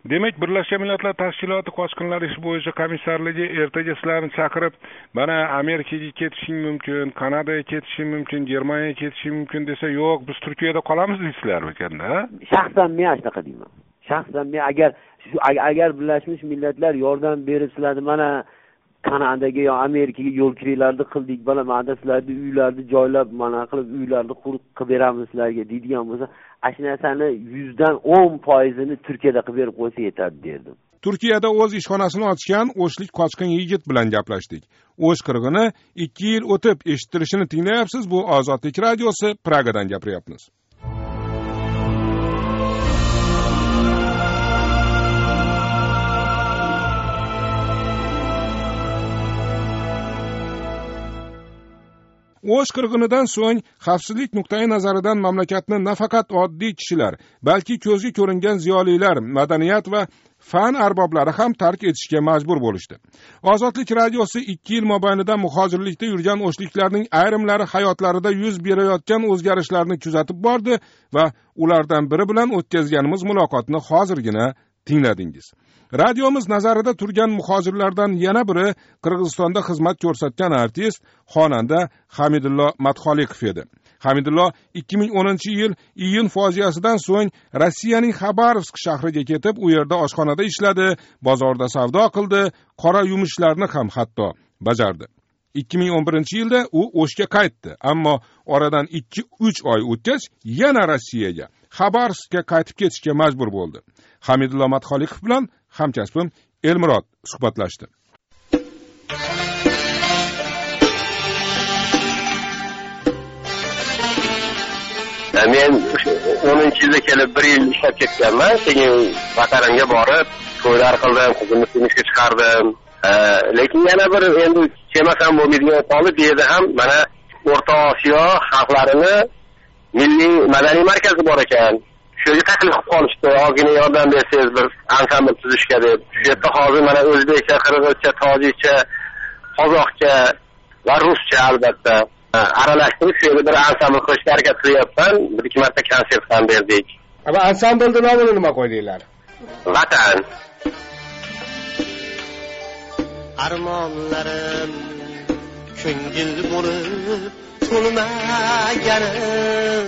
[SPEAKER 1] Demak, Birlashgan Millatlar Tashkiloti qochqinlar ishi bo'yicha komissarligi ertaga sizlarni chaqirib, mana Amerikaga ketishing mumkin, Kanadaga ketishing mumkin, Germaniyaga ketishing mumkin desa, yo'q, biz Turkiyada qolamiz deysizlarmi ekanda?
[SPEAKER 12] Shaxsan men shunaqa deyman. Shaxsan men agar agar Birlashgan Millatlar yordam berib sizlarni mana Kanadaga yo Amerikaga yo'l kiringlarni qildik, bala mana sizlarni uylarni joylab, mana qilib uylarni qurib qilib beramiz sizlarga deydigan bo'lsa, ana shu narsani yuzdan o'n foizini Turkiyada qilib berib qo'ysa yetadi derdim.
[SPEAKER 1] Turkiyada o'z ishxonasini ochgan o'shlik qochqin yigit bilan gaplashdik. O'sh qirg'ini ikki yil o'tib eshitilishini tinglayapsiz. Bu Ozodlik radiosi, Pragadan gapiryapmiz. O'sh qirg'inidan so'ng xavfsizlik nuqtai nazaridan mamlakatni nafaqat oddiy kishilar, balki ko'zga ko'ringan ziyolilar, madaniyat va fan arboblari ham tark etishga majbur bo'lishdi. Ozodlik radiosi ikki yil mobaynida muhojirlikda yurgan o'shliklarning ayrimlari hayotlarida yuz berayotgan o'zgarishlarni kuzatib bordi va ulardan biri bilan o'tkazganimiz muloqotni hozirgina tingladingiz. Radiomiz nazarida turgan muhojirlardan yana biri Qirg'izistonda xizmat ko'rsatgan artist, xonanda Hamidullo Matxoliqov edi. Hamidullo ikki ming o'ninchi yil iyun fojiasidan so'ng Rossiyaning Xabarovsk shahriga ketib, u yerda oshxonada ishladi, bozorda savdo qildi, qora yumushlarni ham hatto bajardi. ikki ming o'n birinchi yilda u O'shga qaytdi, ammo oradan ikki uch oy o'tgach yana Rossiyaga, Xabarovskka qaytib ketishga majbur bo'ldi. Hamidullo Matxoliqov bilan hamkasbim Elmurod suhbatlashdi.
[SPEAKER 13] Men o'ninchi yilda kelib bir yil ishlab ketganman. Keyin vatanimga borib, to'ylar qildim, qizimni turmushga chiqardim. Lekin yana bir endi kelmasam bo'lmaydigan qoldi. Bu yerda ham mana O'rta Osiyo xalqlarini milliy madaniy markazi bor ekan. Shu yerga taklif qilib qolishdi, ozgina yordam bersangiz bir ansambl tuzishga deb. Shu yerda hozir mana o'zbekcha, qirg'izcha, tojikcha, qozoqcha va ruscha albatta aralashtirib shu yerda bir ansambl qilishga harakat qilyapman. Bir ikki marta konsert ham berdik.
[SPEAKER 2] Ama ansamblni nomini nima qo'ydinglar?
[SPEAKER 13] Vatan.
[SPEAKER 14] Armonlarim ko'ngil bo'lib to'lmaganim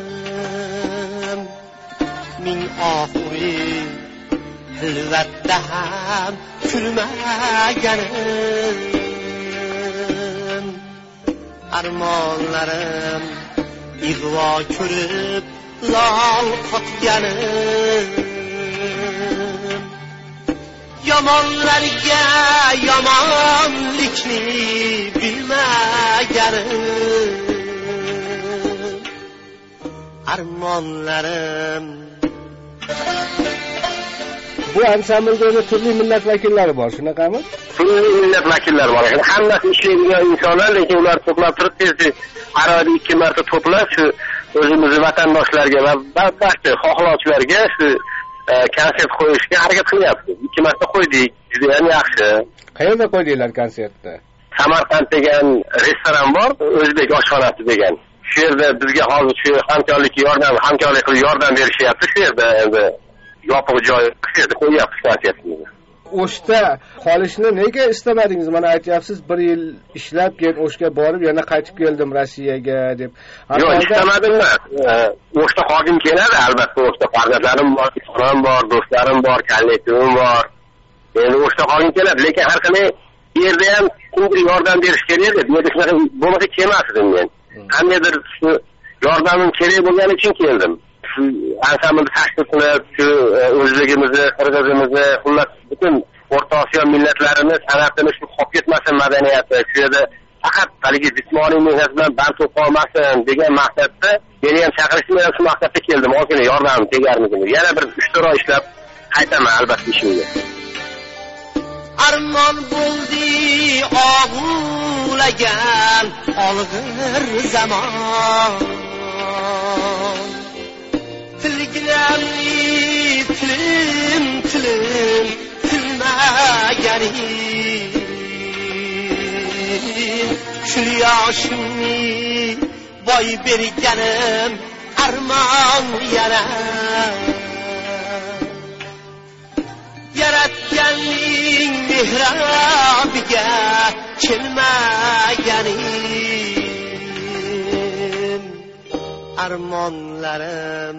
[SPEAKER 14] ming oxuri hilvatda ham kulmaganim armonlarim ig'vo ko'rib lol qotganim yomonlarga yomonlikni bilmaganim armonlarim.
[SPEAKER 2] Bu ansamblda turli millat vakillari bor, shunaqami?
[SPEAKER 13] Turli millat vakillari bor. Hammasi ishlaydigan insonlar, lekin ular to'plab turib tezda arada ikki marta to'plab shu o'zimizning vatandoshlarga va barcha xohlovchilarga shu konsert qo'yishga harakat qilyapmiz. Ikki marta qo'ydik, juda ham yaxshi.
[SPEAKER 2] Qayerda qo'ydinglar konsertni?
[SPEAKER 13] Samarqand degan restoran bor, o'zbek oshxonasi degan. Shu yerda bizga hozir shu hamkorlik yordam, hamkorlik qilib yordam berishyapti. Shu yerda endi yopiq joy shu yerda qo'yyapmiz konsertimizni.
[SPEAKER 2] O'shda qolishni nega istamadingiz? Mana aytyapsiz, bir yil ishlab keyin O'shga borib, yana qaytib keldim Rossiyaga deb.
[SPEAKER 13] Yo'q, istamadim men. O'shda qolgim keladi, albatta. O'shda farzandlarim bor, onam bor, do'stlarim bor, kollektivim bor. Endi O'shda qolgim keladi, lekin har qanday yerda ham kimdir yordam berish kerak edi. Bu yerda shunaqa bo'lmasa kelmasdim men. Qandaydir shu yordamim kerak bo'lgani uchun keldim. Shu ansamblni tashkil qilib, shu o'zligimizni, qirg'izimizni, xullas butun O'rta Osiyo millatlarini, san'atini shu qolib ketmasin madaniyati, shu yerda faqat haligi jismoniy mehnat bilan band bo'lib qolmasin degan maqsadda meni ham chaqirishdi, men ham shu maqsadda keldim. Ozgina yordamim tegarmikin. Yana bir uch to'rt oy ishlab qaytaman albatta ishimga.
[SPEAKER 14] Armon bo'ldi og'ulagan olg'ir zamon tilgilamni tilim tilim tilmaganim shu yoshimni boy berganim armon yana yaratganning mehrobiga kelmaganim armonlarim.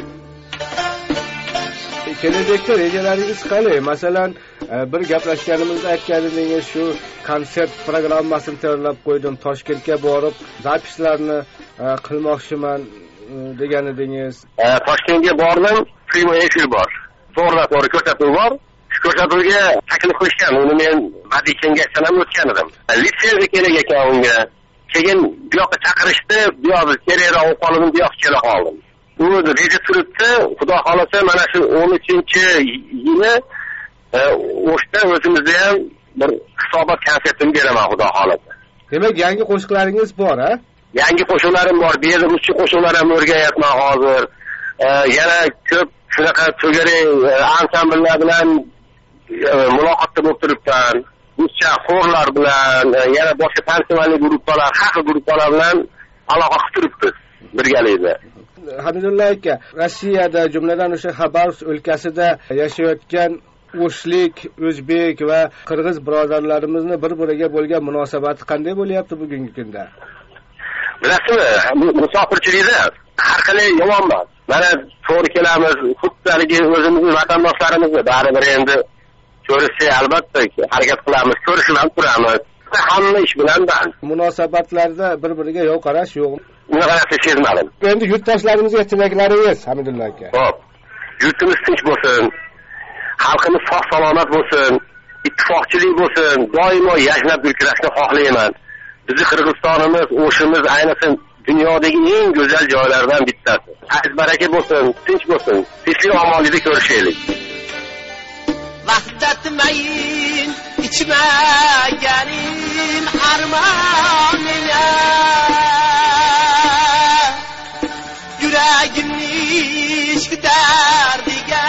[SPEAKER 2] Kelajakda rejalaringiz qanday? Masalan, bir gaplashganimizda aytganingiz shu konsert programmasini tayyorlab qo'ydim, Toshkentga borib zapislarni qilmoqchiman degan edingiz.
[SPEAKER 13] Toshkentga bordim, primo efir bor. To'g'ridan to'g'ri ko'rsatuv bor. Shu ko'rsatuvga taklif qilishgan. Uni men badiiy kengashdan ham o'tgan edim. Litsenziya kerak ekan unga. Keyin bu yoqqa chaqirishdi, bu yoqda kerakroq o'qib qoldim, bu yoqqa kela qoldim. U reja turibdi, xudo xolasa mana shu o'n uchinchi yili o'shda o'zimizda ham bir hisobot konsertini beraman, xudo xolasa.
[SPEAKER 2] Demak, yangi qo'shiqlaringiz bor, ha?
[SPEAKER 13] Yangi qo'shiqlarim bor. Bu yerda ruscha qo'shiqlar ham o'rganyapman hozir. Yana ko'p shunaqa to'gari ansambllar bilan muloqotda bo'lib turibman. Ruscha xorlar bilan, yana boshqa tansimalli guruhlar, har xil guruhlar bilan aloqa qilib turibmiz birgalikda.
[SPEAKER 2] Hamidullo aka, Rossiyada, jumladan o'sha Xabarovsk o'lkasida yashayotgan o'shlik, o'zbek va qirg'iz birodarlarimizni bir-biriga bo'lgan munosabati qanday bo'lyapti bugungi kunda?
[SPEAKER 13] Bilasizmi, musofirchilikda har qalay yomon emas. Mana to'g'ri kelamiz, xuddaligi o'zimizning vatandoshlarimizni baribir endi ko'rishsa albatta harakat qilamiz, ko'rishib ham turamiz. Hamma ish bilan band.
[SPEAKER 2] Munosabatlarda bir-biriga yov qarash yo'qmi?
[SPEAKER 13] Unaqa narsa sezmadim.
[SPEAKER 2] Endi yurtdoshlarimizga tilaklaringiz, Hamidullo aka.
[SPEAKER 13] Xo'p. Yurtimiz tinch bo'lsin, xalqimiz sog' salomat bo'lsin, ittifoqchilik bo'lsin, doimo yashnab yurishni xohlayman. Bizi Qirg'izistonimiz, o'shimiz ayniqsa dunyodagi eng go'zal joylardan bittasi. Aziz baraka bo'lsin, tinch bo'lsin, tinchlik omonlikda ko'rishaylik.
[SPEAKER 14] Vahdatmayin ichmaganim armonina, yuragimning ishq dardiga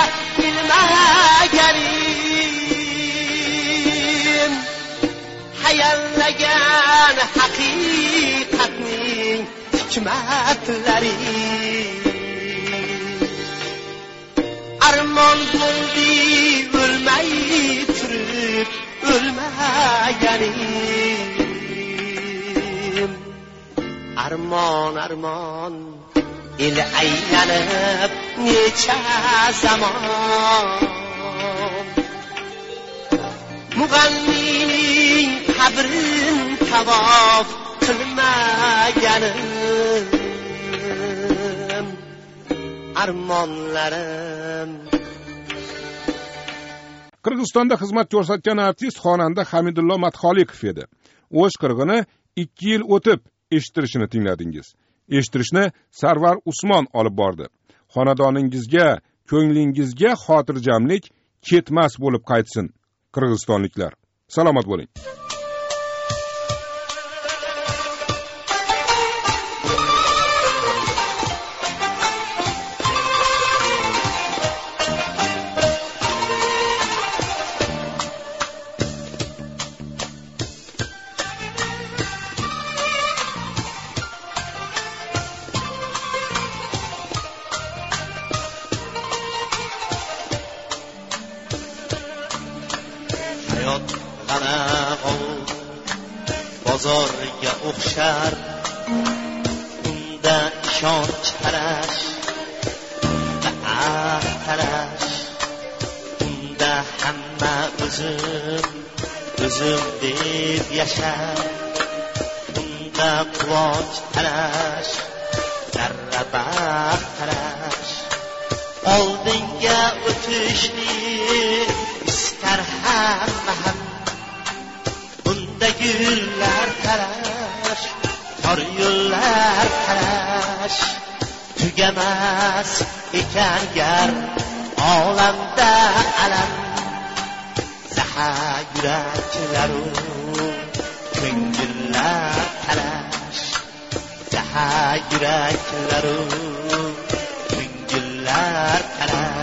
[SPEAKER 14] bilmaganim, hayallagan haqiqatning hikmatlari armon bo'ldi o'lmay turib o'lmaganim, armon armon el aylanib necha zamon, mug'annining qabrin tavof qilmaganim, armonlarim.
[SPEAKER 1] Qirg'izistonda xizmat ko'rsatgan artist xonanda Hamidullo Matxolikov edi. O'sh qirg'ini ikki yil o'tib eshittirishini tingladingiz. Eshittirishni Sarvar Usmon olib bordi. Xonadoningizga, ko'nglingizga xotirjamlik ketmas bo'lib qaytsin, qirg'izistonliklar. Salomat bo'ling.
[SPEAKER 14] bozorga o'xshar, unda ishonch tarash va ahd tarash, unda hamma o'zim o'zim deb yashar, unda quvonch tarash, zarra baxt tarash, oldinga o'tishni istar hamma ham, unda gullar tarash, tor yo'llar tarash, tugamas ekan gar olamda alam, zahar yuraklaru ko'ngillar tarash, zahar yuraklaru ko'ngillar tarash.